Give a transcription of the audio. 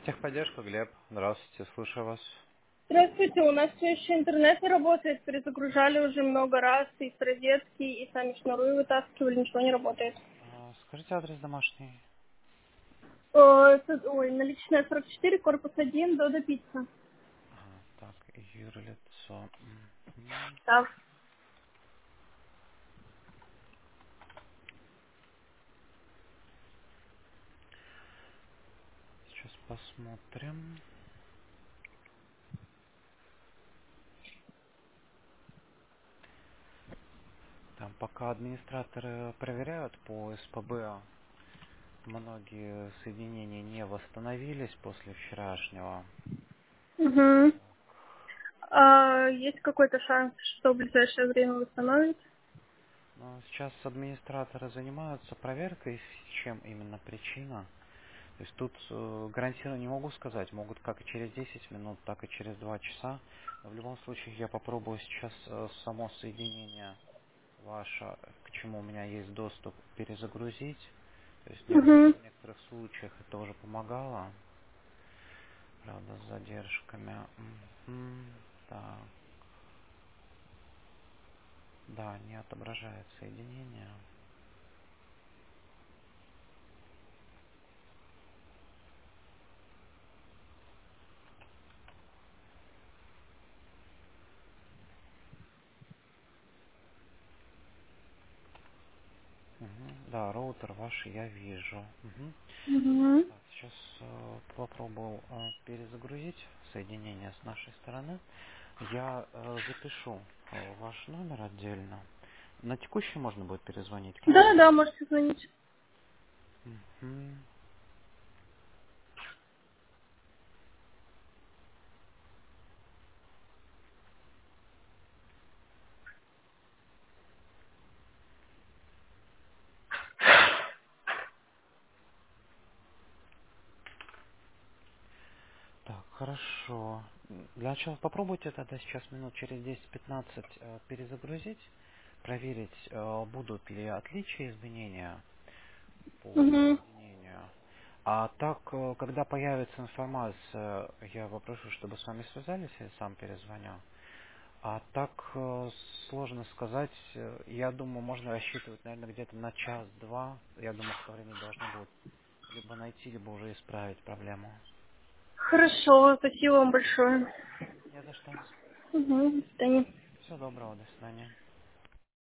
Техподдержка, Глеб. Здравствуйте, слушаю вас. Здравствуйте, у нас все еще интернет не работает, перезагружали уже много раз, и с розетки, и сами шнуры вытаскивали, ничего не работает. Скажите адрес домашний. Ой, наличная 44, корпус 1, Додо Пицца. Ага, так, юрлицо. Мгм. Да. Сейчас посмотрим. Там пока администраторы проверяют по СПБ, многие соединения не восстановились после вчерашнего. Угу. Есть какой-то шанс, что в ближайшее время восстановить? Но сейчас администраторы занимаются проверкой, в чем именно причина. То есть тут гарантированно не могу сказать, могут как и через 10 минут, так и через 2 часа. Но в любом случае я попробую сейчас само соединение ваше, к чему у меня есть доступ, перезагрузить. То есть Угу. в некоторых случаях это уже помогало, правда, с задержками. Мгм. Так, да, не отображает соединение. Мгм. Да, роутер ваш я вижу. Мгм. Угу. Так, сейчас попробую перезагрузить соединение с нашей стороны. Я запишу ваш номер отдельно. На текущий можно будет перезвонить, Да, правильно? да, можете звонить. Мгм. Так, хорошо. Для начала попробуйте тогда сейчас минут через 10-15 перезагрузить, проверить, будут ли отличия, изменения по Угу. соединению. А так, когда появится информация, я попрошу, чтобы с вами связались, я сам перезвоню. А так сложно сказать. Я думаю, можно рассчитывать, наверное, где-то на час-два. Я думаю, в то время должны будут либо найти, либо уже исправить проблему. Хорошо, спасибо вам большое. Не за что. Угу, до свидания. Всего доброго, до свидания.